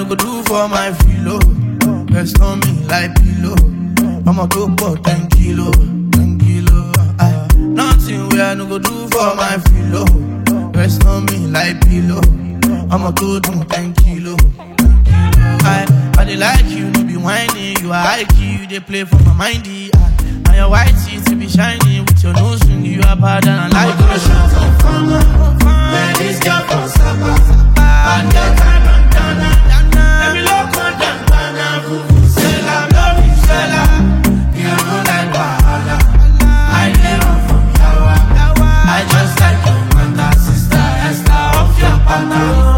no go do for my filo. Rest on me like pillow. I'ma go for 10 kilo, 10 kilo. Nothing where I no go do for my filo. Rest on me like pillow. I'ma go do 10 kilo. I dey like you, no be whining. You are high key, you dey play for my mindy. And your white teeth be shining with your nose ring. You are bad and I like you. Man, this girl from Sapa, and that kind of Dana. Let me look on them, Dana. Vuvuzela, love you, Zela. You know like Wahala. I live on from Yawa. I just like your mother, sister, Esther of your partner.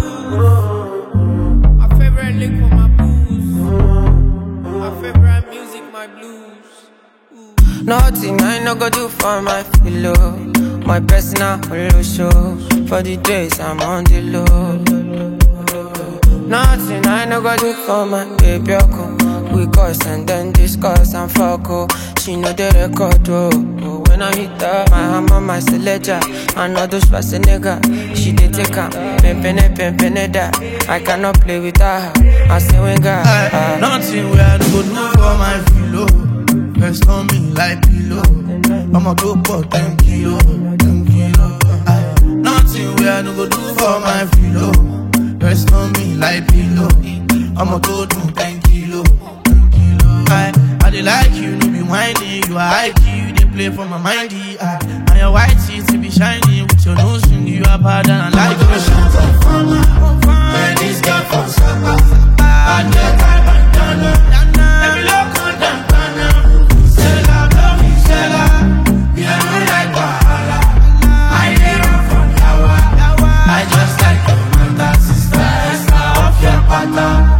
My favorite lick for my booze. My favorite music, my blues. Nothing I no go do for my pillow. My personal holo show. For the days I'm on the low. Nothing I no go do for my baby. We cuss and then discuss and fuck. She know the record. When I hit her, my hammer, my selector. I know those Schwarzenegger. She did take her. Pimpin' that. I cannot play with her. I say when God. Nothing where I no go do for my filo. Rest on me like pillow. I'ma go for 10 kilo, 10 kilo. Nothing where I no go do for my filo. Rest on me like pillow. I'ma go do 10 kilo, 10 kilo. I dey like you, no be whining. You are high key, you dey play for my mindy. And your white teeth be shining with your nose ring. You are bad and I like you. Man, this girl from Sapa, and that kind of Dana. Let me look on them, Dana. Vuvuzela, love you, Zela. You know like Wahala. I live on from Yawa. I just like your mother, sister, Esther of your partner.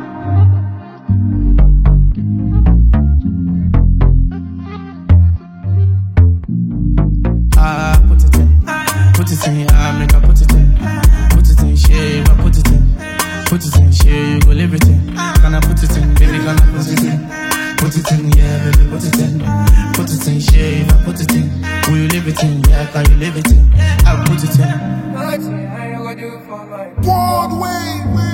Put it in, make I put it in. Put it in, shave, I put it in. Put it in, shave, you go live it in. Can I put it in, baby, can I put it in? Put it in, yeah, baby, put it in. Put it in, shave, I put it in. Will you live it in, yeah, can you live it in? I put it in. Nothing I no go do for my Broadway.